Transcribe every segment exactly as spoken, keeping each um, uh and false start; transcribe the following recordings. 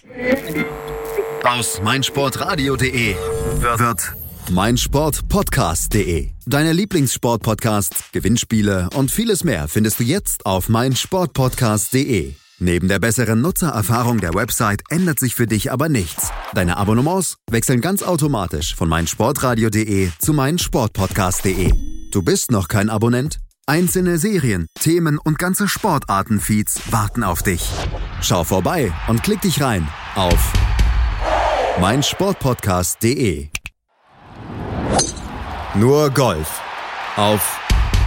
Aus meinsportradio punkt de wird meinsportpodcast punkt de. Deine Lieblingssportpodcasts, Gewinnspiele und vieles mehr findest du jetzt auf meinsportpodcast punkt de. Neben der besseren Nutzererfahrung der Website ändert sich für dich aber nichts. Deine Abonnements wechseln ganz automatisch von meinsportradio punkt de zu meinsportpodcast punkt de. Du bist noch kein Abonnent? Einzelne Serien, Themen und ganze Sportarten-Feeds warten auf dich. Schau vorbei und klick dich rein auf meinsportpodcast punkt de. Nur Golf auf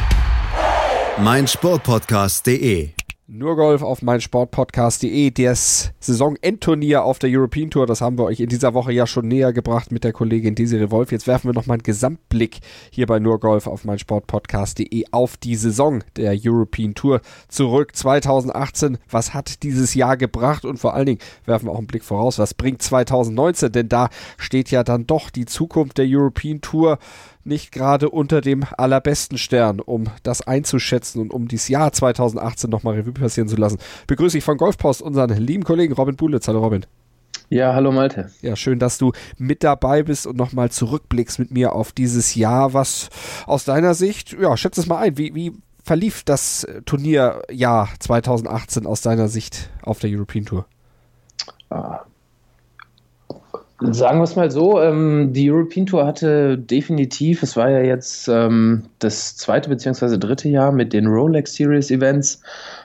meinsportpodcast punkt de. Nur Golf auf meinsportpodcast punkt de. Das Saisonendturnier auf der European Tour, das haben wir euch in dieser Woche ja schon näher gebracht mit der Kollegin Desiree Wolf. Jetzt werfen wir nochmal einen Gesamtblick hier bei Nur Golf auf meinsportpodcast punkt de auf die Saison der European Tour zurück. zwanzig achtzehn, was hat dieses Jahr gebracht? Und vor allen Dingen werfen wir auch einen Blick voraus, was bringt zwanzig neunzehn? Denn da steht ja dann doch die Zukunft der European Tour nicht gerade unter dem allerbesten Stern, um das einzuschätzen und um dieses Jahr zwanzig achtzehn nochmal Revue passieren zu lassen. Begrüße ich von Golfpost unseren lieben Kollegen Robin Bulitz. Hallo Robin. Ja, hallo Malte. Ja, schön, dass du mit dabei bist und nochmal zurückblickst mit mir auf dieses Jahr. Was aus deiner Sicht, ja, schätze es mal ein, wie, wie verlief das Turnierjahr zwanzig achtzehn aus deiner Sicht auf der European Tour? Ah. Sagen wir es mal so, ähm, die European Tour hatte definitiv, es war ja jetzt ähm, das zweite bzw. dritte Jahr mit den Rolex Series Events,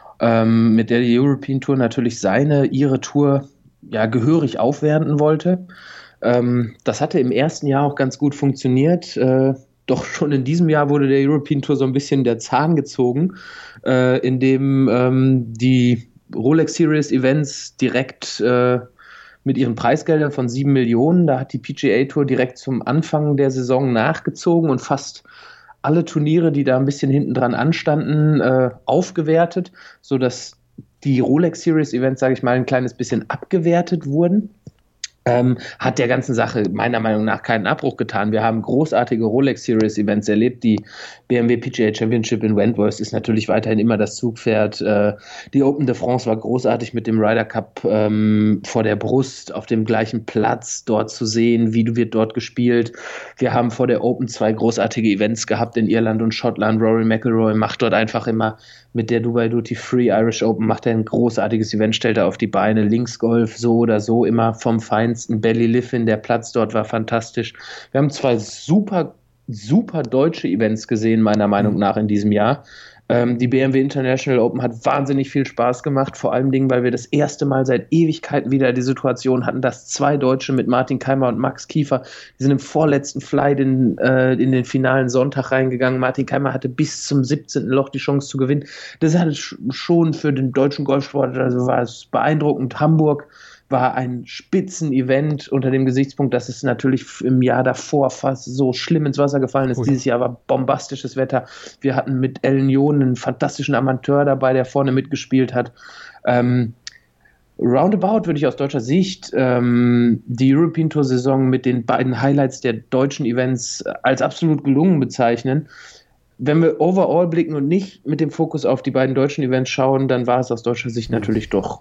ähm, mit der die European Tour natürlich seine, ihre Tour ja gehörig aufwerten wollte. Ähm, das hatte im ersten Jahr auch ganz gut funktioniert, äh, doch schon in diesem Jahr wurde der European Tour so ein bisschen der Zahn gezogen, äh, indem ähm, die Rolex Series Events direkt äh, mit ihren Preisgeldern von sieben Millionen, da hat die P G A Tour direkt zum Anfang der Saison nachgezogen und fast alle Turniere, die da ein bisschen hinten dran anstanden, äh, aufgewertet, sodass die Rolex Series Events, sage ich mal, ein kleines bisschen abgewertet wurden. Ähm, hat der ganzen Sache meiner Meinung nach keinen Abbruch getan. Wir haben großartige Rolex Series Events erlebt. Die B M W P G A Championship in Wentworth ist natürlich weiterhin immer das Zugpferd. Äh, die Open de France war großartig mit dem Ryder Cup ähm, vor der Brust auf dem gleichen Platz dort zu sehen, wie wird dort gespielt. Wir haben vor der Open zwei großartige Events gehabt in Irland und Schottland. Rory McIlroy macht dort einfach immer mit der Dubai Duty Free Irish Open macht er ein großartiges Event, stellt er auf die Beine. Linksgolf so oder so immer vom Feinsten. Ballyliffin, der Platz dort war fantastisch. Wir haben zwei super, super deutsche Events gesehen, meiner Meinung nach in diesem Jahr. Ähm, die B M W International Open hat wahnsinnig viel Spaß gemacht, vor allem Dingen, weil wir das erste Mal seit Ewigkeiten wieder die Situation hatten, dass zwei Deutsche mit Martin Keimer und Max Kiefer, die sind im vorletzten Flight in, äh, in den finalen Sonntag reingegangen. Martin Keimer hatte bis zum siebzehnten Loch die Chance zu gewinnen. Das hatte schon für den deutschen Golfsport, also war es beeindruckend. Hamburg war ein Spitzenevent unter dem Gesichtspunkt, dass es natürlich im Jahr davor fast so schlimm ins Wasser gefallen ist. Ui. Dieses Jahr war bombastisches Wetter. Wir hatten mit Ellen John einen fantastischen Amateur dabei, der vorne mitgespielt hat. Ähm, roundabout würde ich aus deutscher Sicht ähm, die European Tour Saison mit den beiden Highlights der deutschen Events als absolut gelungen bezeichnen. Wenn wir overall blicken und nicht mit dem Fokus auf die beiden deutschen Events schauen, dann war es aus deutscher Sicht natürlich doch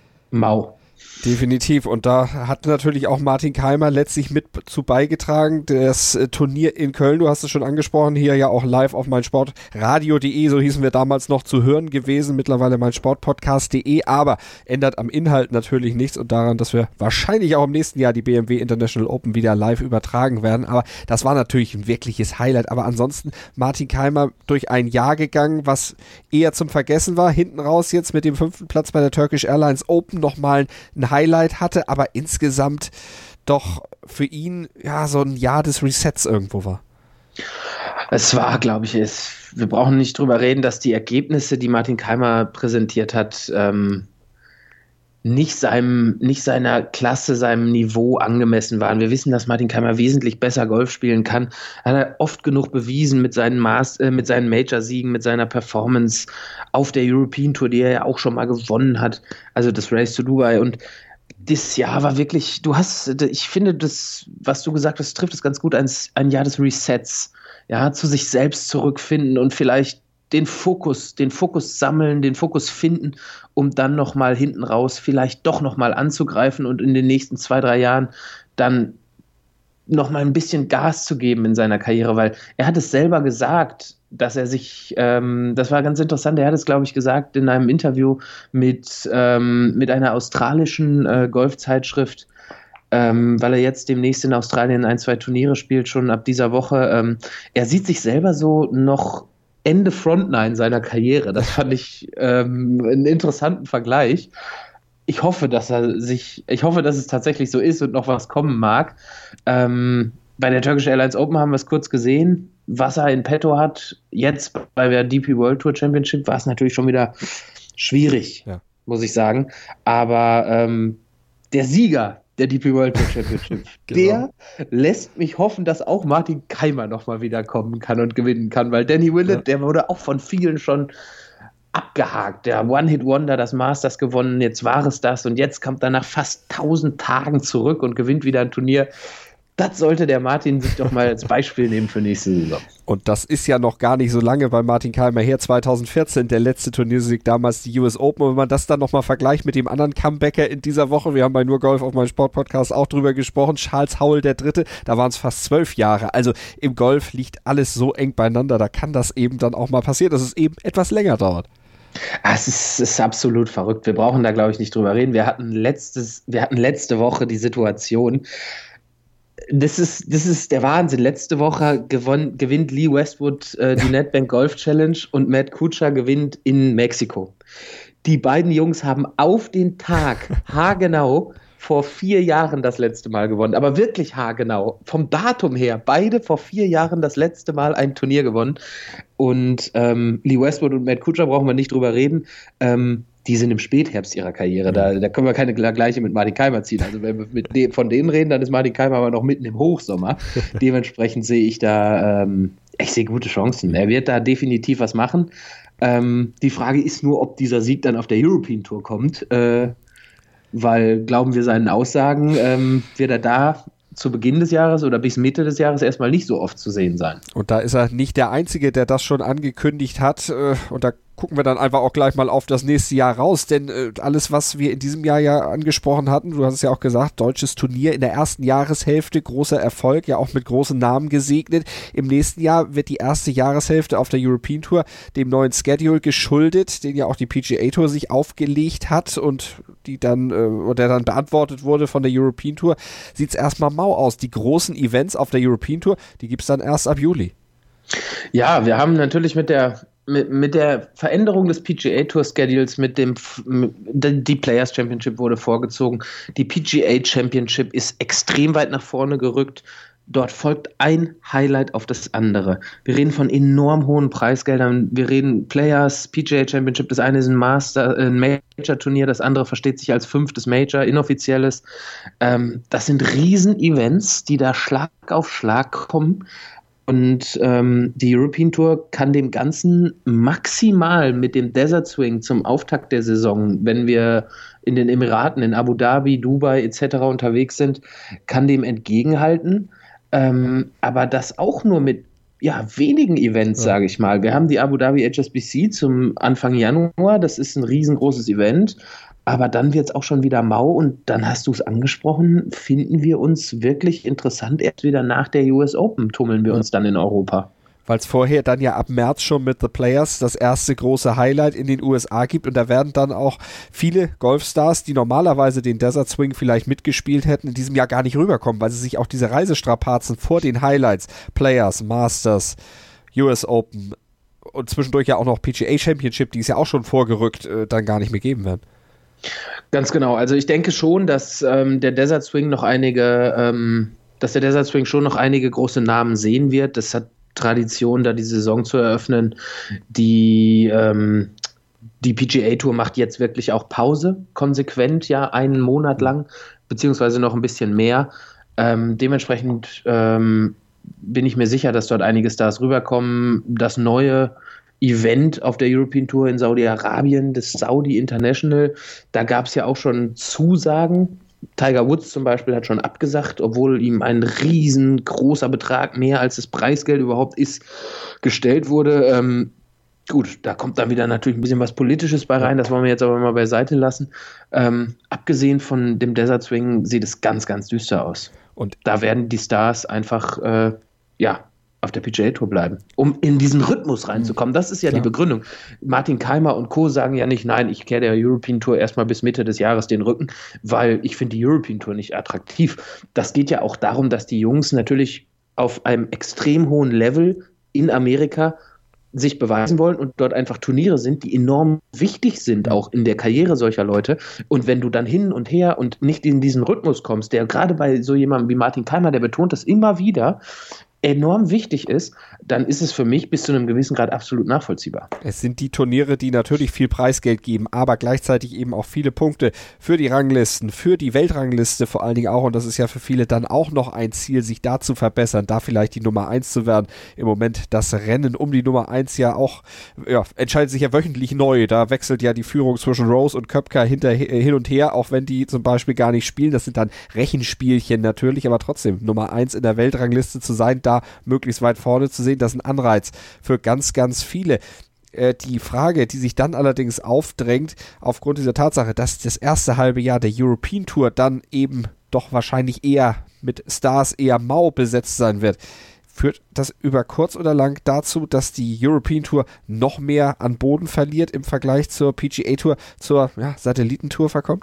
mau. Definitiv. Und da hat natürlich auch Martin Keimer letztlich mit zu beigetragen. Das äh, Turnier in Köln, du hast es schon angesprochen, hier ja auch live auf meinsportradio punkt de, so hießen wir damals noch, zu hören gewesen, mittlerweile meinsportpodcast punkt de, aber ändert am Inhalt natürlich nichts und daran, dass wir wahrscheinlich auch im nächsten Jahr die B M W International Open wieder live übertragen werden. Aber das war natürlich ein wirkliches Highlight. Aber ansonsten Martin Keimer durch ein Jahr gegangen, was eher zum Vergessen war. Hinten raus jetzt mit dem fünften Platz bei der Turkish Airlines Open nochmal ein Highlight hatte, aber insgesamt doch für ihn ja so ein Jahr des Resets irgendwo war. Es war, glaube ich, es, wir brauchen nicht drüber reden, dass die Ergebnisse, die Martin Keimer präsentiert hat, ähm, nicht seinem, nicht seiner Klasse, seinem Niveau angemessen waren. Wir wissen, dass Martin Keimer wesentlich besser Golf spielen kann. Hat er oft genug bewiesen mit seinen Maß, äh, mit seinen Major-Siegen, mit seiner Performance auf der European Tour, die er ja auch schon mal gewonnen hat. Also das Race to Dubai. Und das Jahr war wirklich, du hast, ich finde das, was du gesagt hast, trifft es ganz gut, ein, ein Jahr des Resets. Ja, zu sich selbst zurückfinden und vielleicht den Fokus, den Fokus sammeln, den Fokus finden, um dann nochmal hinten raus vielleicht doch nochmal anzugreifen und in den nächsten zwei, drei Jahren dann nochmal ein bisschen Gas zu geben in seiner Karriere, weil er hat es selber gesagt, dass er sich, ähm, das war ganz interessant, er hat es, glaube ich, gesagt in einem Interview mit, ähm, mit einer australischen äh, Golfzeitschrift, ähm, weil er jetzt demnächst in Australien ein, zwei Turniere spielt, schon ab dieser Woche. Ähm, er sieht sich selber so noch Ende Frontline seiner Karriere. Das fand ich ähm, einen interessanten Vergleich. Ich hoffe, dass er sich, ich hoffe, dass es tatsächlich so ist und noch was kommen mag. Ähm, bei der Turkish Airlines Open haben wir es kurz gesehen, was er in petto hat. Jetzt bei der D P World Tour Championship war es natürlich schon wieder schwierig, ja. muss ich sagen. Aber ähm, der Sieger der D P World Tour Championship, genau. der lässt mich hoffen, dass auch Martin Kaymer nochmal wieder kommen kann und gewinnen kann, weil Danny Willett, ja. der wurde auch von vielen schon abgehakt. Der One-Hit-Wonder, das Masters gewonnen, jetzt war es das und jetzt kommt er nach fast tausend Tagen zurück und gewinnt wieder ein Turnier. Das sollte der Martin sich doch mal als Beispiel nehmen für nächste Saison. Und das ist ja noch gar nicht so lange bei Martin Kaymer her, zwanzig vierzehn, der letzte Turniersieg, damals die U S Open. Und wenn man das dann nochmal vergleicht mit dem anderen Comebacker in dieser Woche, wir haben bei Nur Golf auf meinem Sportpodcast auch drüber gesprochen, Charles Howell der Dritte, da waren es fast zwölf Jahre. Also im Golf liegt alles so eng beieinander, da kann das eben dann auch mal passieren, dass es eben etwas länger dauert. Es ist, es ist absolut verrückt. Wir brauchen da, glaube ich, nicht drüber reden. Wir hatten letztes, wir hatten letzte Woche die Situation, Das ist, das ist der Wahnsinn. Letzte Woche gewon, gewinnt Lee Westwood äh, die Nedbank Golf Challenge und Matt Kuchar gewinnt in Mexiko. Die beiden Jungs haben auf den Tag haargenau vor vier Jahren das letzte Mal gewonnen. Aber wirklich haargenau. Vom Datum her. Beide vor vier Jahren das letzte Mal ein Turnier gewonnen. Und ähm, Lee Westwood und Matt Kuchar brauchen wir nicht drüber reden. Ähm, die sind im Spätherbst ihrer Karriere. Da, da können wir keine Gleiche mit Martin Kaymer ziehen. Also wenn wir mit de- von denen reden, dann ist Martin Kaymer aber noch mitten im Hochsommer. Dementsprechend sehe ich da, ähm, ich sehe gute Chancen. Er wird da definitiv was machen. Ähm, die Frage ist nur, ob dieser Sieg dann auf der European Tour kommt. Äh, weil, glauben wir seinen Aussagen, ähm, wird er da zu Beginn des Jahres oder bis Mitte des Jahres erstmal nicht so oft zu sehen sein. Und da ist er nicht der Einzige, der das schon angekündigt hat. Und da gucken wir dann einfach auch gleich mal auf das nächste Jahr raus, denn äh, alles, was wir in diesem Jahr ja angesprochen hatten, du hast es ja auch gesagt, deutsches Turnier in der ersten Jahreshälfte, großer Erfolg, ja auch mit großen Namen gesegnet. Im nächsten Jahr wird die erste Jahreshälfte auf der European Tour dem neuen Schedule geschuldet, den ja auch die P G A Tour sich aufgelegt hat und die dann, äh, oder dann beantwortet wurde von der European Tour, sieht es erstmal mau aus. Die großen Events auf der European Tour, die gibt es dann erst ab Juli. Ja, wir haben natürlich mit der Mit, mit der Veränderung des P G A Tour Schedules, mit dem mit, die Players Championship wurde vorgezogen, die P G A Championship ist extrem weit nach vorne gerückt. Dort folgt ein Highlight auf das andere. Wir reden von enorm hohen Preisgeldern. Wir reden Players, P G A Championship, das eine ist ein Master, ein Major-Turnier, das andere versteht sich als fünftes Major, inoffizielles. Ähm, das sind Riesen-Events, die da Schlag auf Schlag kommen. Und ähm, die European Tour kann dem Ganzen maximal mit dem Desert Swing zum Auftakt der Saison, wenn wir in den Emiraten, in Abu Dhabi, Dubai et cetera unterwegs sind, kann dem entgegenhalten. Ähm, aber das auch nur mit ja, wenigen Events, ja. sage ich mal. Wir haben die Abu Dhabi H S B C zum Anfang Januar, das ist ein riesengroßes Event. Aber dann wird es auch schon wieder mau und dann hast du es angesprochen, finden wir uns wirklich interessant. Erst wieder nach der U S Open tummeln wir uns dann in Europa. Weil es vorher dann ja ab März schon mit The Players das erste große Highlight in den U S A gibt und da werden dann auch viele Golfstars, die normalerweise den Desert Swing vielleicht mitgespielt hätten, in diesem Jahr gar nicht rüberkommen, weil sie sich auch diese Reisestrapazen vor den Highlights, Players, Masters, U S Open und zwischendurch ja auch noch P G A Championship, die ist ja auch schon vorgerückt, äh, dann gar nicht mehr geben werden. Ganz genau. Also ich denke schon, dass ähm, der Desert Swing noch einige, ähm, dass der Desert Swing schon noch einige große Namen sehen wird. Das hat Tradition, da die Saison zu eröffnen. Die ähm, die P G A Tour macht jetzt wirklich auch Pause, konsequent, ja, einen Monat lang, beziehungsweise noch ein bisschen mehr. Ähm, dementsprechend ähm, bin ich mir sicher, dass dort einige Stars rüberkommen. Das neue Event auf der European Tour in Saudi-Arabien, das Saudi International, da gab es ja auch schon Zusagen. Tiger Woods zum Beispiel hat schon abgesagt, obwohl ihm ein riesengroßer Betrag, mehr als das Preisgeld überhaupt ist, gestellt wurde. Ähm, Gut, da kommt dann wieder natürlich ein bisschen was Politisches bei rein, das wollen wir jetzt aber mal beiseite lassen. Ähm, abgesehen von dem Desert Swing sieht es ganz, ganz düster aus. Und da werden die Stars einfach, äh, ja, auf der P G A Tour bleiben, um in diesen Rhythmus reinzukommen. Das ist ja Klar. die Begründung. Martin Kaymer und Co. sagen ja nicht, nein, ich kehre der European Tour erstmal bis Mitte des Jahres den Rücken, weil ich finde die European Tour nicht attraktiv. Das geht ja auch darum, dass die Jungs natürlich auf einem extrem hohen Level in Amerika sich beweisen wollen und dort einfach Turniere sind, die enorm wichtig sind, auch in der Karriere solcher Leute. Und wenn du dann hin und her und nicht in diesen Rhythmus kommst, der gerade bei so jemandem wie Martin Kaymer, der betont das immer wieder, enorm wichtig ist, dann ist es für mich bis zu einem gewissen Grad absolut nachvollziehbar. Es sind die Turniere, die natürlich viel Preisgeld geben, aber gleichzeitig eben auch viele Punkte für die Ranglisten, für die Weltrangliste vor allen Dingen auch, und das ist ja für viele dann auch noch ein Ziel, sich da zu verbessern, da vielleicht die Nummer eins zu werden. Im Moment das Rennen um die Nummer eins ja auch, ja, entscheidet sich ja wöchentlich neu, da wechselt ja die Führung zwischen Rose und Koepka hinter, hin und her, auch wenn die zum Beispiel gar nicht spielen, das sind dann Rechenspielchen natürlich, aber trotzdem Nummer eins in der Weltrangliste zu sein, da möglichst weit vorne zu sehen, das ist ein Anreiz für ganz, ganz viele. Äh, die Frage, die sich dann allerdings aufdrängt, aufgrund dieser Tatsache, dass das erste halbe Jahr der European Tour dann eben doch wahrscheinlich eher mit Stars eher mau besetzt sein wird, führt das über kurz oder lang dazu, dass die European Tour noch mehr an Boden verliert im Vergleich zur P G A Tour, zur ja, Satellitentour verkommt?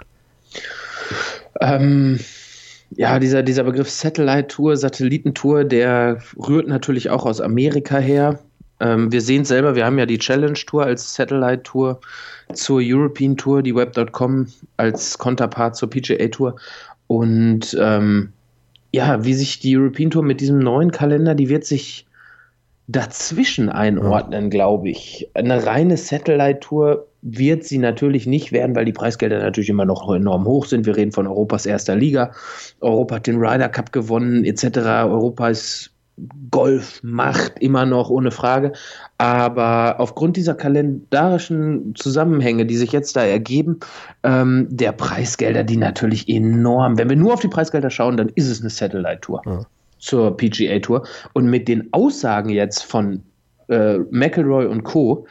Ähm... Ja, dieser, dieser Begriff Satellite-Tour, Satellitentour, der rührt natürlich auch aus Amerika her. Ähm, wir sehen es selber, wir haben ja die Challenge-Tour als Satellite-Tour zur European Tour, die Web Punkt com als Konterpart zur P G A Tour. Und ähm, ja, wie sich die European Tour mit diesem neuen Kalender, die wird sich dazwischen einordnen, glaube ich. Eine reine Satellite-Tour wird sie natürlich nicht werden, weil die Preisgelder natürlich immer noch enorm hoch sind. Wir reden von Europas erster Liga. Europa hat den Ryder Cup gewonnen, et cetera. Europa ist Golfmacht immer noch, ohne Frage. Aber aufgrund dieser kalendarischen Zusammenhänge, die sich jetzt da ergeben, ähm, der Preisgelder, die natürlich enorm, wenn wir nur auf die Preisgelder schauen, dann ist es eine Satellite-Tour. Ja. Zur P G A Tour. Und mit den Aussagen jetzt von äh, McIlroy und Co.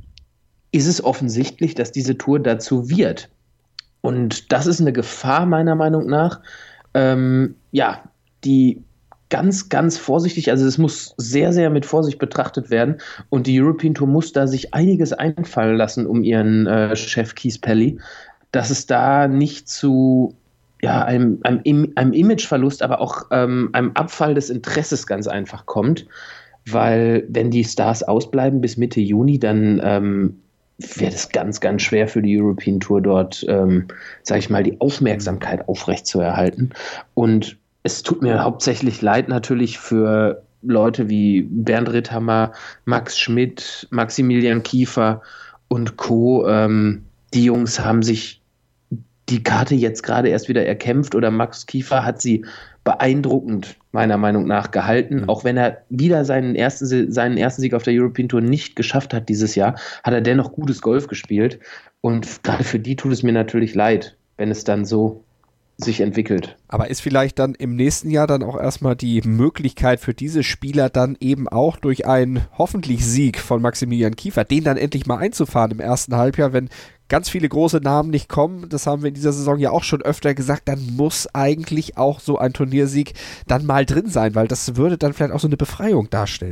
ist es offensichtlich, dass diese Tour dazu wird. Und das ist eine Gefahr meiner Meinung nach, ähm, ja, die ganz, ganz vorsichtig, also es muss sehr, sehr mit Vorsicht betrachtet werden und die European Tour muss da sich einiges einfallen lassen um ihren äh, Chef Keith Pelley, dass es da nicht zu ja, einem, einem, einem Imageverlust, aber auch ähm, einem Abfall des Interesses ganz einfach kommt, weil wenn die Stars ausbleiben bis Mitte Juni, dann ähm, wird es ganz, ganz schwer für die European Tour dort, ähm, sage ich mal, die Aufmerksamkeit aufrechtzuerhalten. Und es tut mir hauptsächlich leid natürlich für Leute wie Bernd Ritthammer, Max Schmidt, Maximilian Kiefer und Co. Ähm, die Jungs haben sich die Karte jetzt gerade erst wieder erkämpft oder Max Kiefer hat sie beeindruckend meiner Meinung nach gehalten, mhm. auch wenn er wieder seinen ersten, seinen ersten Sieg auf der European Tour nicht geschafft hat dieses Jahr, hat er dennoch gutes Golf gespielt und gerade für die tut es mir natürlich leid, wenn es dann so sich entwickelt. Aber ist vielleicht dann im nächsten Jahr dann auch erstmal die Möglichkeit für diese Spieler dann eben auch durch einen hoffentlich Sieg von Maximilian Kiefer, den dann endlich mal einzufahren im ersten Halbjahr, wenn ganz viele große Namen nicht kommen, das haben wir in dieser Saison ja auch schon öfter gesagt, dann muss eigentlich auch so ein Turniersieg dann mal drin sein, weil das würde dann vielleicht auch so eine Befreiung darstellen.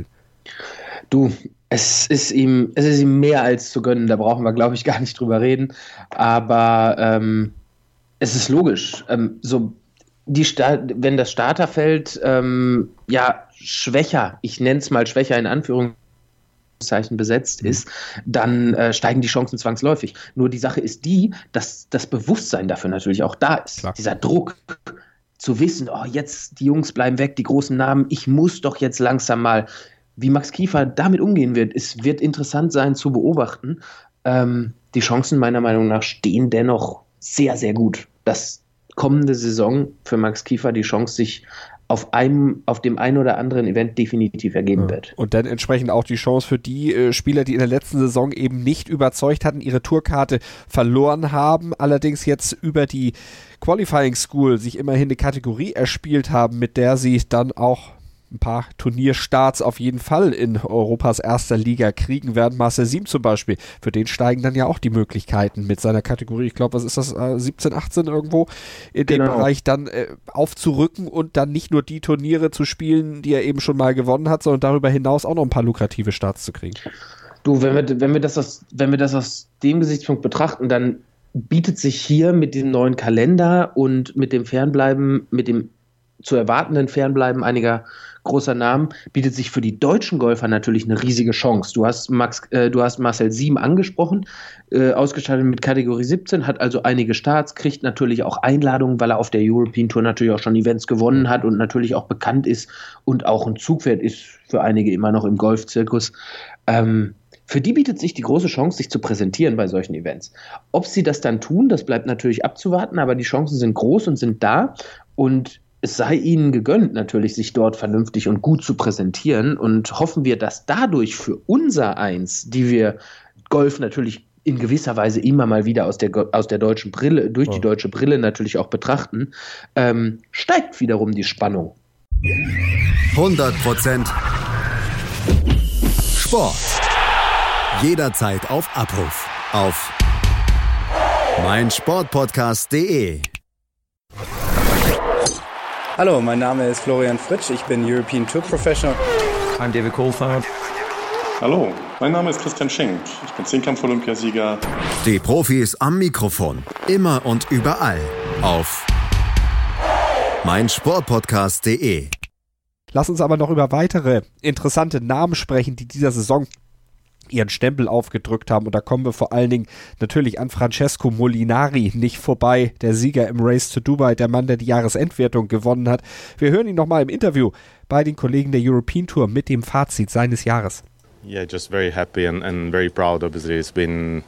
Du, es ist ihm, es ist ihm mehr als zu gönnen, da brauchen wir, glaube ich, gar nicht drüber reden, aber ähm, es ist logisch, ähm, so die Sta- wenn das Starterfeld ähm, ja schwächer, ich nenne es mal schwächer in Anführungszeichen, besetzt ist, dann äh, steigen die Chancen zwangsläufig. Nur die Sache ist die, dass das Bewusstsein dafür natürlich auch da ist. Klar. Dieser Druck zu wissen, oh, jetzt die Jungs bleiben weg, die großen Namen, ich muss doch jetzt langsam mal, wie Max Kiefer damit umgehen wird, es wird interessant sein zu beobachten. Ähm, die Chancen meiner Meinung nach stehen dennoch sehr, sehr gut. Dass kommende Saison für Max Kiefer die Chance sich auf einem, auf dem einen oder anderen Event definitiv ergeben ja. wird. Und dann entsprechend auch die Chance für die äh, Spieler, die in der letzten Saison eben nicht überzeugt hatten, ihre Tourkarte verloren haben, allerdings jetzt über die Qualifying School sich immerhin eine Kategorie erspielt haben, mit der sie dann auch ein paar Turnierstarts auf jeden Fall in Europas erster Liga kriegen werden. Marcel Siem zum Beispiel, für den steigen dann ja auch die Möglichkeiten mit seiner Kategorie, ich glaube, was ist das, äh, siebzehn, achtzehn irgendwo, in dem Genau. Bereich dann äh, aufzurücken und dann nicht nur die Turniere zu spielen, die er eben schon mal gewonnen hat, sondern darüber hinaus auch noch ein paar lukrative Starts zu kriegen. Du, wenn wir, wenn wir das aus, wenn wir das aus dem Gesichtspunkt betrachten, dann bietet sich hier mit dem neuen Kalender und mit dem Fernbleiben, mit dem zu erwartenden Fernbleiben einiger großer Namen, bietet sich für die deutschen Golfer natürlich eine riesige Chance. Du hast Max, äh, du hast Marcel Siem angesprochen, äh, ausgestattet mit Kategorie siebzehn, hat also einige Starts, kriegt natürlich auch Einladungen, weil er auf der European Tour natürlich auch schon Events gewonnen hat und natürlich auch bekannt ist und auch ein Zugpferd ist für einige immer noch im Golfzirkus. Ähm, Für die bietet sich die große Chance, sich zu präsentieren bei solchen Events. Ob sie das dann tun, das bleibt natürlich abzuwarten, aber die Chancen sind groß und sind da und es sei ihnen gegönnt, natürlich sich dort vernünftig und gut zu präsentieren und hoffen wir, dass dadurch für unser Eins, die wir Golf natürlich in gewisser Weise immer mal wieder aus der, aus der deutschen Brille, durch die deutsche Brille natürlich auch betrachten, ähm, steigt wiederum die Spannung. hundert Prozent Sport. Jederzeit auf Abruf. Auf meinsportpodcast punkt de. Hallo, mein Name ist Florian Fritsch, ich bin European Tour Professional. I'm David Coulthard. Hallo, mein Name ist Christian Schenk, ich bin Zehnkampf-Olympiasieger. Die Profis am Mikrofon. Immer und überall. Auf meinsportpodcast punkt de. Lass uns aber noch über weitere interessante Namen sprechen, die dieser Saison ihren Stempel aufgedrückt haben. Und da kommen wir vor allen Dingen natürlich an Francesco Molinari nicht vorbei. Der Sieger im Race to Dubai, der Mann, der die Jahresendwertung gewonnen hat. Wir hören ihn nochmal im Interview bei den Kollegen der European Tour mit dem Fazit seines Jahres. Yeah, just very happy and, and very proud. Obviously, it's been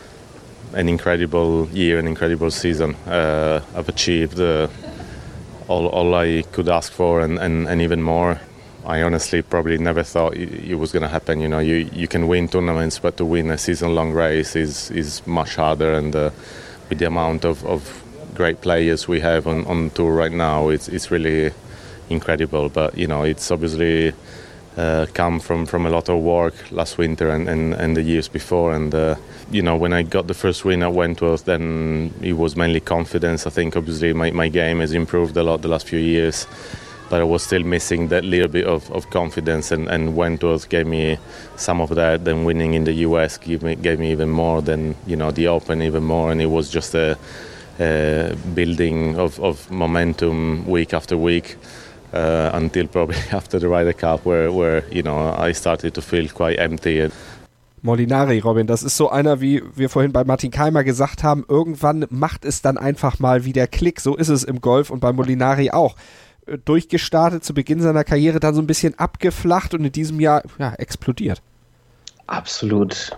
an incredible year, an incredible season. Uh, I've achieved uh, all, all I could ask for and, and, and even more. I honestly probably never thought it was going to happen. You know, you you can win tournaments, but to win a season-long race is is much harder. And uh, with the amount of, of great players we have on, on tour right now, it's it's really incredible. But you know, it's obviously uh, come from, from a lot of work last winter and, and, and the years before. And uh, you know, when I got the first win at Wentworth, then it was mainly confidence. I think obviously my, my game has improved a lot the last few years. But I was still missing that little bit of, of confidence, and, and Wentworth gave me some of that. Then winning in the U S gave me gave me even more. Than you know the Open even more, and it was just a, a building of, of momentum week after week uh, until probably after the Ryder Cup, where where you know I started to feel quite empty. Molinari, Robin, das ist so einer, wie wir vorhin bei Martin Kaymer gesagt haben, irgendwann macht es dann einfach mal wieder Klick. So ist es im Golf und bei Molinari auch. Durchgestartet zu Beginn seiner Karriere, dann so ein bisschen abgeflacht und in diesem Jahr ja, explodiert. Absolut.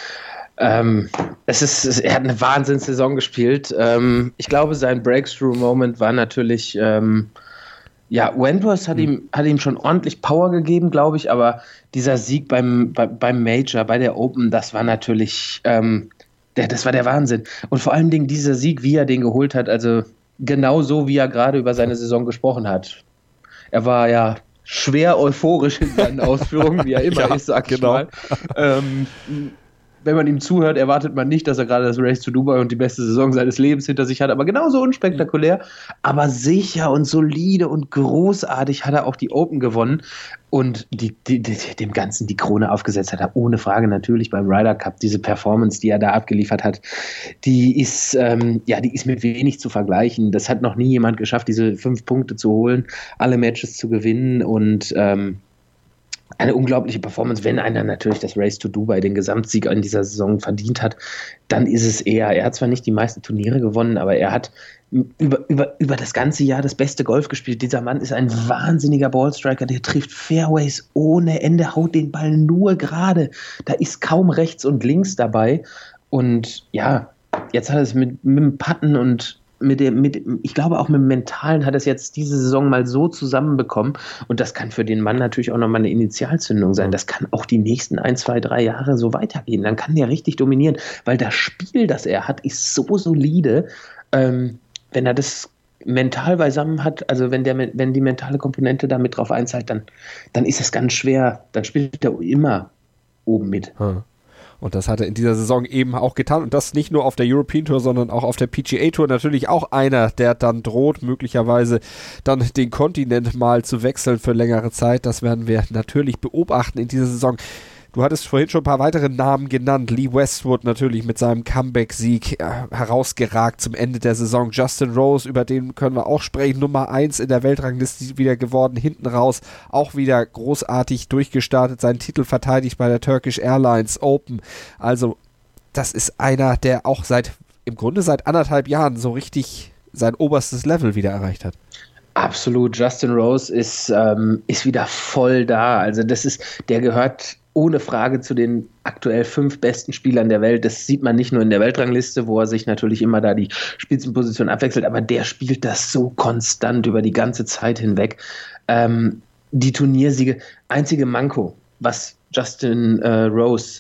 Ähm, es ist, er hat eine Wahnsinnssaison gespielt. Ähm, ich glaube, sein Breakthrough-Moment war natürlich, ähm, ja, Wentworth hat, mhm. ihm, hat ihm schon ordentlich Power gegeben, glaube ich, aber dieser Sieg beim, bei, beim Major, bei der Open, das war natürlich, ähm, der, das war der Wahnsinn. Und vor allen Dingen dieser Sieg, wie er den geholt hat, also genau so, wie er gerade über seine Saison gesprochen hat. Er war ja schwer euphorisch in seinen Ausführungen, wie er immer ja, ist, sag ich genau. mal. Ähm, wenn man ihm zuhört, erwartet man nicht, dass er gerade das Race to Dubai und die beste Saison seines Lebens hinter sich hat, aber genauso unspektakulär, aber sicher und solide und großartig hat er auch die Open gewonnen und die, die, die, dem Ganzen die Krone aufgesetzt hat er ohne Frage natürlich beim Ryder Cup. Diese Performance, die er da abgeliefert hat, die ist, ähm, ja, die ist mit wenig zu vergleichen. Das hat noch nie jemand geschafft, diese fünf Punkte zu holen, alle Matches zu gewinnen und ähm, eine unglaubliche Performance. Wenn einer natürlich das Race to Dubai, den Gesamtsieg in dieser Saison verdient hat, dann ist es er. Er hat zwar nicht die meisten Turniere gewonnen, aber er hat über, über, über das ganze Jahr das beste Golf gespielt. Dieser Mann ist ein wahnsinniger Ballstriker, der trifft Fairways ohne Ende, haut den Ball nur gerade. Da ist kaum rechts und links dabei. Und ja, jetzt hat er es mit, mit dem Putten und Mit dem, mit, ich glaube auch mit dem Mentalen hat er es jetzt diese Saison mal so zusammenbekommen und das kann für den Mann natürlich auch nochmal eine Initialzündung sein. Das kann auch die nächsten ein, zwei, drei Jahre so weitergehen. Dann kann der richtig dominieren, weil das Spiel, das er hat, ist so solide. Ähm, wenn er das mental beisammen hat, also wenn der wenn die mentale Komponente da mit drauf einzahlt, dann, dann ist es ganz schwer, dann spielt er immer oben mit. Hm. Und das hat er in dieser Saison eben auch getan. Und das nicht nur auf der European Tour, sondern auch auf der P G A Tour. Natürlich auch einer, der dann droht, möglicherweise dann den Kontinent mal zu wechseln für längere Zeit. Das werden wir natürlich beobachten in dieser Saison. Du hattest vorhin schon ein paar weitere Namen genannt. Lee Westwood natürlich mit seinem Comeback-Sieg äh, herausgeragt zum Ende der Saison. Justin Rose, über den können wir auch sprechen. Nummer eins in der Weltrangliste wieder geworden. Hinten raus auch wieder großartig durchgestartet. Seinen Titel verteidigt bei der Turkish Airlines Open. Also das ist einer, der auch seit im Grunde seit anderthalb Jahren so richtig sein oberstes Level wieder erreicht hat. Absolut. Justin Rose ist, ähm, ist wieder voll da. Also das ist, der gehört ohne Frage zu den aktuell fünf besten Spielern der Welt. Das sieht man nicht nur in der Weltrangliste, wo er sich natürlich immer da die Spitzenposition abwechselt, aber der spielt das so konstant über die ganze Zeit hinweg. Ähm, die Turniersiege, einzige Manko, was Justin äh, Rose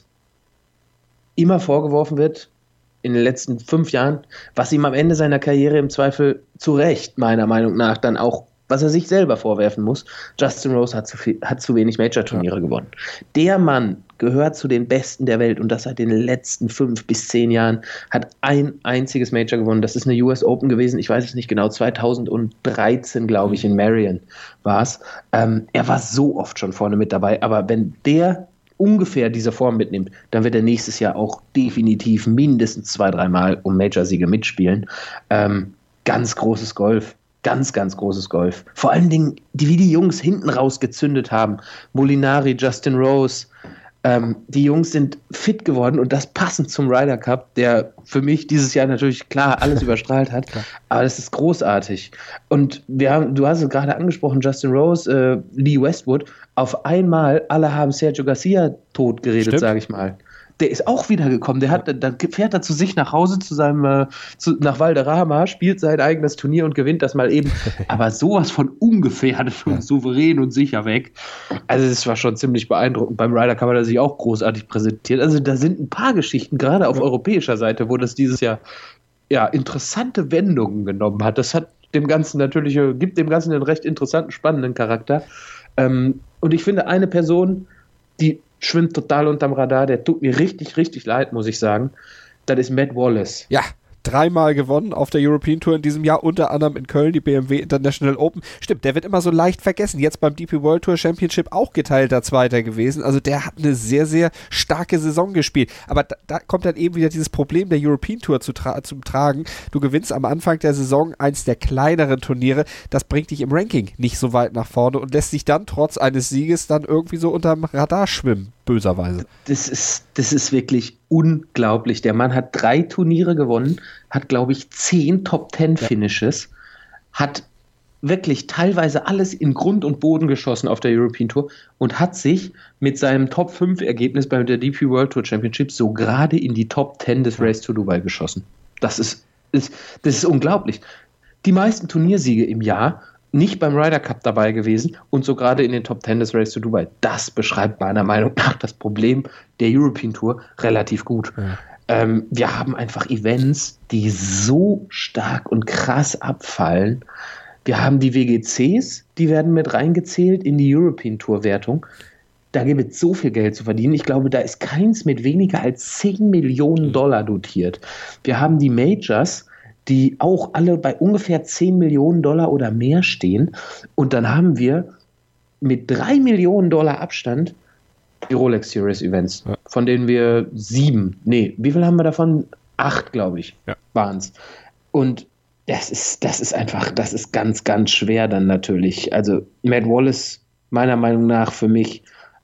immer vorgeworfen wird in den letzten fünf Jahren, was ihm am Ende seiner Karriere im Zweifel zu Recht, meiner Meinung nach, dann auch was er sich selber vorwerfen muss. Justin Rose hat zu, viel, hat zu wenig Major-Turniere ja. gewonnen. Der Mann gehört zu den Besten der Welt und das seit den letzten fünf bis zehn Jahren, hat ein einziges Major gewonnen. Das ist eine U S Open gewesen, ich weiß es nicht genau, zweitausenddreizehn, glaube ich, in Marion war es. Ähm, er war so oft schon vorne mit dabei, aber wenn der ungefähr diese Form mitnimmt, dann wird er nächstes Jahr auch definitiv mindestens zwei, dreimal um Major-Siege mitspielen. Ähm, ganz großes Golf. Ganz, ganz großes Golf. Vor allen Dingen, die, wie die Jungs hinten raus gezündet haben. Molinari, Justin Rose. Ähm, die Jungs sind fit geworden und das passend zum Ryder Cup, der für mich dieses Jahr natürlich klar alles überstrahlt hat. Aber das ist großartig. Und wir haben, du hast es gerade angesprochen, Justin Rose, äh, Lee Westwood. Auf einmal, alle haben Sergio Garcia tot geredet, sage ich mal. Der ist auch wiedergekommen. Der hat, dann fährt er zu sich nach Hause, zu seinem, äh, zu, nach Valderrama, spielt sein eigenes Turnier und gewinnt das mal eben. Aber sowas von ungefährdet und souverän und sicher weg. Also, das war schon ziemlich beeindruckend. Beim Ryder Cup hat er sich auch großartig präsentiert. Also, da sind ein paar Geschichten, gerade auf ja. europäischer Seite, wo das dieses Jahr ja, interessante Wendungen genommen hat. Das hat dem Ganzen natürlich, gibt dem Ganzen einen recht interessanten, spannenden Charakter. Ähm, und ich finde, eine Person, die schwimmt total unterm Radar, der tut mir richtig, richtig leid, muss ich sagen. Das ist Matt Wallace. Ja, dreimal gewonnen auf der European Tour in diesem Jahr, unter anderem in Köln, die B M W International Open. Stimmt, der wird immer so leicht vergessen. Jetzt beim D P World Tour Championship auch geteilter Zweiter gewesen. Also der hat eine sehr, sehr starke Saison gespielt. Aber da, da kommt dann eben wieder dieses Problem der European Tour zu tra- zum Tragen. Du gewinnst am Anfang der Saison eins der kleineren Turniere. Das bringt dich im Ranking nicht so weit nach vorne und lässt sich dann trotz eines Sieges dann irgendwie so unterm Radar schwimmen. Böserweise. Das ist, das ist wirklich unglaublich. Der Mann hat drei Turniere gewonnen, hat, glaube ich, zehn Top-Ten-Finishes, ja. hat wirklich teilweise alles in Grund und Boden geschossen auf der European Tour und hat sich mit seinem Top fünf Ergebnis bei der D P World Tour Championship so gerade in die Top zehn des Race to Dubai geschossen. Das ist, ist, das ist unglaublich. Die meisten Turniersiege im Jahr nicht beim Ryder Cup dabei gewesen und so gerade in den Top Ten des Race to Dubai. Das beschreibt meiner Meinung nach das Problem der European Tour relativ gut. Ja. Ähm, wir haben einfach Events, die so stark und krass abfallen. Wir haben die W G Cs, die werden mit reingezählt in die European Tour Wertung. Da gibt es so viel Geld zu verdienen. Ich glaube, da ist keins mit weniger als zehn Millionen Dollar dotiert. Wir haben die Majors, die auch alle bei ungefähr zehn Millionen Dollar oder mehr stehen. Und dann haben wir mit drei Millionen Dollar Abstand die Rolex Series Events, ja. von denen wir sieben, nee, wie viel haben wir davon? Acht, glaube ich, ja. waren es. Und das ist, das ist einfach, das ist ganz, ganz schwer dann natürlich. Also Matt Wallace, meiner Meinung nach für mich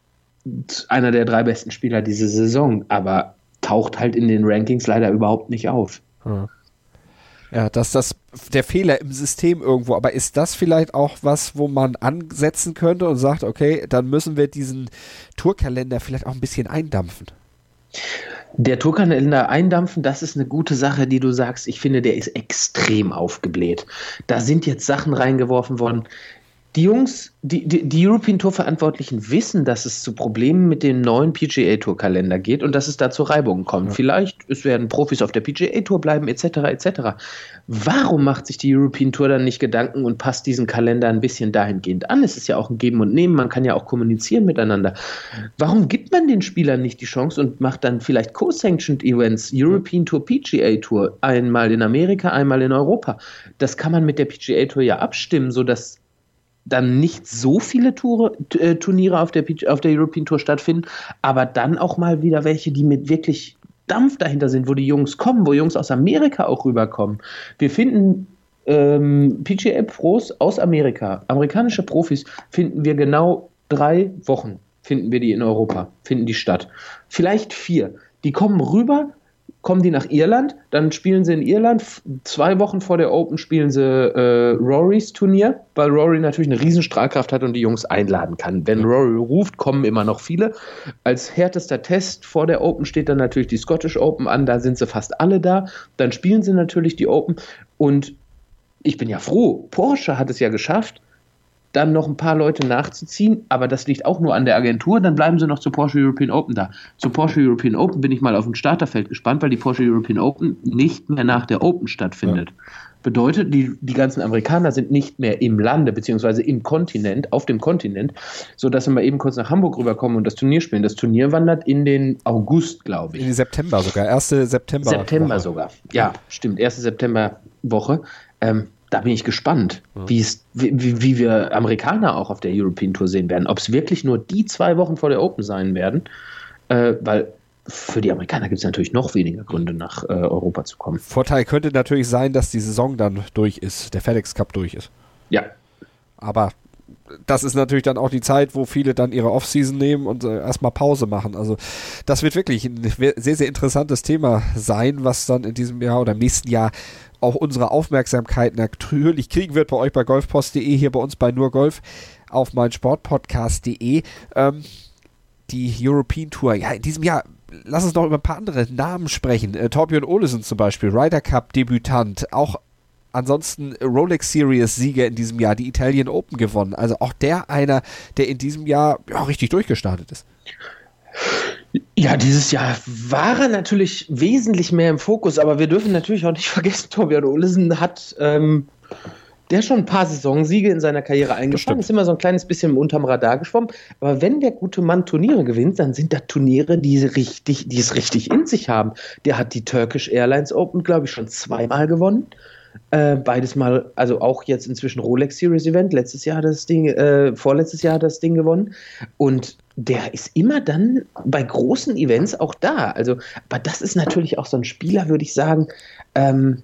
einer der drei besten Spieler diese Saison, aber taucht halt in den Rankings leider überhaupt nicht auf. Ja. Ja, dass das der Fehler im System irgendwo, aber ist das vielleicht auch was, wo man ansetzen könnte und sagt, okay, dann müssen wir diesen Tourkalender vielleicht auch ein bisschen eindampfen? Der Tourkalender eindampfen, das ist eine gute Sache, die du sagst. Ich finde, der ist extrem aufgebläht. Da sind jetzt Sachen reingeworfen worden, Die Jungs, die, die, die European Tour Verantwortlichen wissen, dass es zu Problemen mit dem neuen P G A Tour Kalender geht und dass es da zu Reibungen kommt. Ja. Vielleicht, es werden Profis auf der P G A Tour bleiben, et cetera, et cetera. Warum macht sich die European Tour dann nicht Gedanken und passt diesen Kalender ein bisschen dahingehend an? Es ist ja auch ein Geben und Nehmen, man kann ja auch kommunizieren miteinander. Warum gibt man den Spielern nicht die Chance und macht dann vielleicht Co-Sanctioned Events, European Tour, P G A Tour, einmal in Amerika, einmal in Europa? Das kann man mit der P G A Tour ja abstimmen, sodass dann nicht so viele Tour, äh, Turniere auf der, auf der European Tour stattfinden, aber dann auch mal wieder welche, die mit wirklich Dampf dahinter sind, wo die Jungs kommen, wo Jungs aus Amerika auch rüberkommen. Wir finden ähm, P G A-Pros aus Amerika, amerikanische Profis, finden wir genau drei Wochen, finden wir die in Europa, finden die statt. Vielleicht vier. Die kommen rüber, kommen die nach Irland, dann spielen sie in Irland, zwei Wochen vor der Open spielen sie äh, Rorys Turnier, weil Rory natürlich eine riesen Strahlkraft hat und die Jungs einladen kann. Wenn Rory ruft, kommen immer noch viele. Als härtester Test vor der Open steht dann natürlich die Scottish Open an, da sind sie fast alle da, dann spielen sie natürlich die Open und ich bin ja froh, Porsche hat es ja geschafft, dann noch ein paar Leute nachzuziehen, aber das liegt auch nur an der Agentur, dann bleiben sie noch zur Porsche European Open da. Zur Porsche European Open bin ich mal auf dem Starterfeld gespannt, weil die Porsche European Open nicht mehr nach der Open stattfindet. Ja. Bedeutet, die, die ganzen Amerikaner sind nicht mehr im Lande, beziehungsweise im Kontinent, auf dem Kontinent, sodass wir mal eben kurz nach Hamburg rüberkommen und das Turnier spielen. Das Turnier wandert in den August, glaube ich. In den September sogar, erste September. September sogar, ja, stimmt, erste Septemberwoche. Ähm, Da bin ich gespannt, ja. wie, es, wie, wie wir Amerikaner auch auf der European Tour sehen werden. Ob es wirklich nur die zwei Wochen vor der Open sein werden, äh, weil für die Amerikaner gibt es natürlich noch weniger Gründe, nach äh, Europa zu kommen. Vorteil könnte natürlich sein, dass die Saison dann durch ist, der FedEx Cup durch ist. Ja. Aber das ist natürlich dann auch die Zeit, wo viele dann ihre Offseason nehmen und äh, erstmal Pause machen. Also das wird wirklich ein sehr, sehr interessantes Thema sein, was dann in diesem Jahr oder im nächsten Jahr auch unsere Aufmerksamkeit natürlich kriegen wird bei euch bei golfpost punkt de, hier bei uns bei nur Golf auf meinsportpodcast punkt de. Ähm, die European Tour, ja, in diesem Jahr, lass uns noch über ein paar andere Namen sprechen. Äh, Thorbjörn Olesen zum Beispiel, Ryder Cup Debütant, auch ansonsten Rolex Series Sieger in diesem Jahr, die Italian Open gewonnen. Also auch der einer, der in diesem Jahr ja, richtig durchgestartet ist. Ja, dieses Jahr war er natürlich wesentlich mehr im Fokus, aber wir dürfen natürlich auch nicht vergessen, Thorbjörn Olesen hat ähm, der schon ein paar Saisonsiege in seiner Karriere eingefahren, ist immer so ein kleines bisschen unterm Radar geschwommen, aber wenn der gute Mann Turniere gewinnt, dann sind das Turniere, die, richtig, die es richtig in sich haben. Der hat die Turkish Airlines Open, glaube ich, schon zweimal gewonnen. Äh, beides mal, also auch jetzt inzwischen Rolex Series Event, letztes Jahr hat das Ding, äh, vorletztes Jahr hat das Ding gewonnen und der ist immer dann bei großen Events auch da, also, aber das ist natürlich auch so ein Spieler, würde ich sagen, ähm,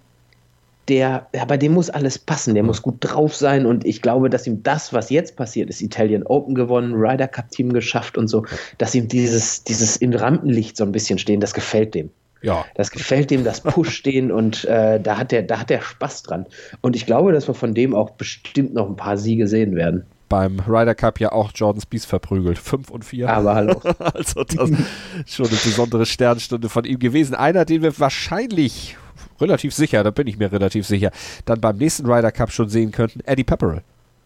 der, ja, bei dem muss alles passen, der muss gut drauf sein und ich glaube, dass ihm das, was jetzt passiert ist, Italian Open gewonnen, Ryder Cup Team geschafft und so, dass ihm dieses, dieses im Rampenlicht so ein bisschen stehen, das gefällt dem. Ja. Das gefällt dem, das Push-Stehen und äh, da hat der, da hat der Spaß dran. Und ich glaube, dass wir von dem auch bestimmt noch ein paar Siege sehen werden. Beim Ryder Cup ja auch Jordan Spieth verprügelt. Fünf und vier. Aber hallo. Also das ist schon eine besondere Sternstunde von ihm gewesen. Einer, den wir wahrscheinlich, relativ sicher, da bin ich mir relativ sicher, dann beim nächsten Ryder Cup schon sehen könnten, Eddie Pepperell.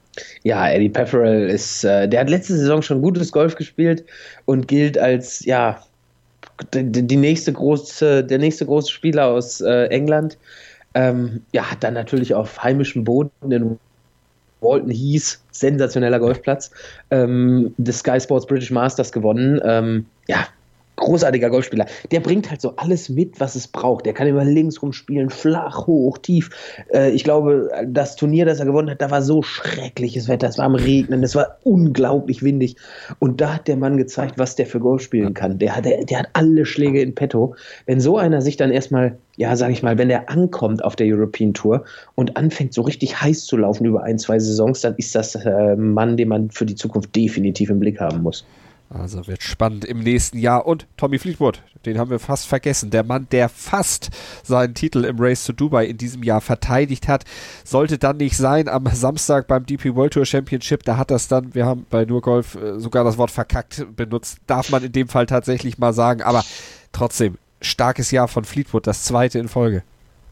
Ja, Eddie Pepperell ist, äh, der hat letzte Saison schon gutes Golf gespielt und gilt als, ja, Die, die nächste große, der nächste große Spieler aus äh, England, ähm, ja, hat dann natürlich auf heimischem Boden in Walton Heath, sensationeller Golfplatz, ähm, des Sky Sports British Masters gewonnen. Ähm, ja, großartiger Golfspieler. Der bringt halt so alles mit, was es braucht. Der kann immer links rumspielen, flach, hoch, tief. Äh, ich glaube, das Turnier, das er gewonnen hat, da war so schreckliches Wetter. Es war am Regnen, es war unglaublich windig. Und da hat der Mann gezeigt, was der für Golf spielen kann. Der hat, der, der hat alle Schläge in petto. Wenn so einer sich dann erstmal, ja, sag ich mal, wenn der ankommt auf der European Tour und anfängt so richtig heiß zu laufen über ein, zwei Saisons, dann ist das äh, ein Mann, den man für die Zukunft definitiv im Blick haben muss. Also wird spannend im nächsten Jahr. Und Tommy Fleetwood, den haben wir fast vergessen. Der Mann, der fast seinen Titel im Race to Dubai in diesem Jahr verteidigt hat, sollte dann nicht sein am Samstag beim D P World Tour Championship. Da hat das dann, wir haben bei Nur Golf sogar das Wort verkackt benutzt, darf man in dem Fall tatsächlich mal sagen. Aber trotzdem, starkes Jahr von Fleetwood, das zweite in Folge.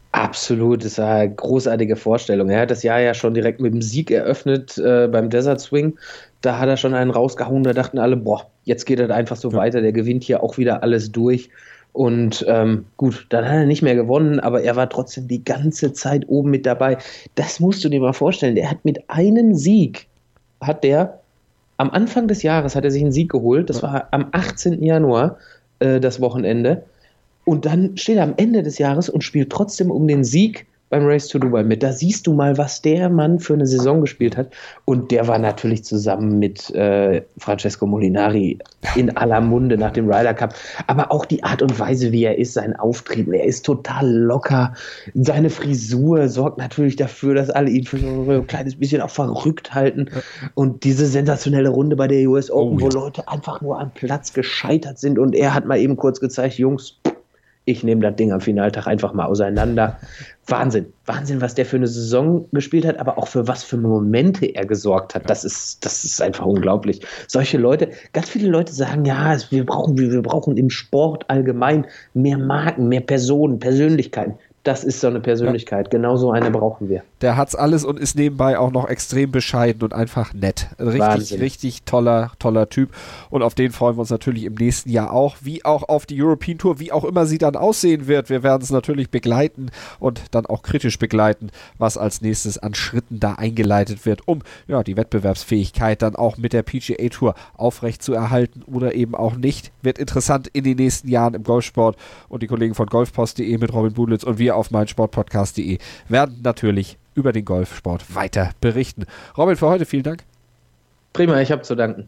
Absolut, das war eine großartige Vorstellung. Er hat das Jahr ja schon direkt mit dem Sieg eröffnet äh, beim Desert Swing. Da hat er schon einen rausgehauen, da dachten alle, boah, jetzt geht er einfach so ja. weiter, der gewinnt hier auch wieder alles durch. Und ähm, gut, dann hat er nicht mehr gewonnen, aber er war trotzdem die ganze Zeit oben mit dabei. Das musst du dir mal vorstellen, der hat mit einem Sieg, hat der, am Anfang des Jahres hat er sich einen Sieg geholt, das war am achtzehnten Januar, äh, das Wochenende. Und dann steht er am Ende des Jahres und spielt trotzdem um den Sieg beim Race to Dubai mit. Da siehst du mal, was der Mann für eine Saison gespielt hat. Und der war natürlich zusammen mit äh, Francesco Molinari in aller Munde nach dem Ryder Cup. Aber auch die Art und Weise, wie er ist, sein Auftreten, er ist total locker. Seine Frisur sorgt natürlich dafür, dass alle ihn für so ein kleines bisschen auch verrückt halten. Und diese sensationelle Runde bei der U S Open, oh, ja. wo Leute einfach nur am Platz gescheitert sind. Und er hat mal eben kurz gezeigt, Jungs, ich nehme das Ding am Finaltag einfach mal auseinander. Wahnsinn, Wahnsinn, was der für eine Saison gespielt hat, aber auch für was für Momente er gesorgt hat. Das ist, das ist einfach unglaublich. Solche Leute, ganz viele Leute sagen, ja, wir brauchen, wir brauchen im Sport allgemein mehr Marken, mehr Personen, Persönlichkeiten. Das ist so eine Persönlichkeit. Ja. Genau so eine brauchen wir. Der hat's alles und ist nebenbei auch noch extrem bescheiden und einfach nett. Richtig, Wahnsinn. richtig toller, toller Typ. Und auf den freuen wir uns natürlich im nächsten Jahr auch. Wie auch auf die European Tour, wie auch immer sie dann aussehen wird. Wir werden es natürlich begleiten und dann auch kritisch begleiten, was als nächstes an Schritten da eingeleitet wird, um ja die Wettbewerbsfähigkeit dann auch mit der P G A Tour aufrecht zu erhalten oder eben auch nicht. Wird interessant in den nächsten Jahren im Golfsport. Und die Kollegen von golfpost punkt de mit Robin Budlitz und wir auf meinsportpodcast punkt de werden natürlich über den Golfsport weiter berichten. Robin, für heute vielen Dank. Prima, ich habe zu danken.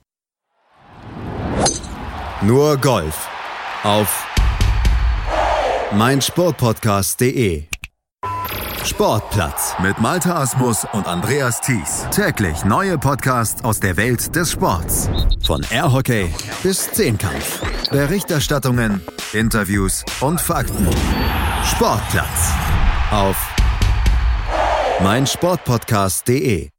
Nur Golf auf meinsportpodcast punkt de. Sportplatz mit Malte Asmus und Andreas Thies. Täglich neue Podcasts aus der Welt des Sports. Von Airhockey bis Zehnkampf. Berichterstattungen, Interviews und Fakten. Sportplatz auf meinsportpodcast punkt de.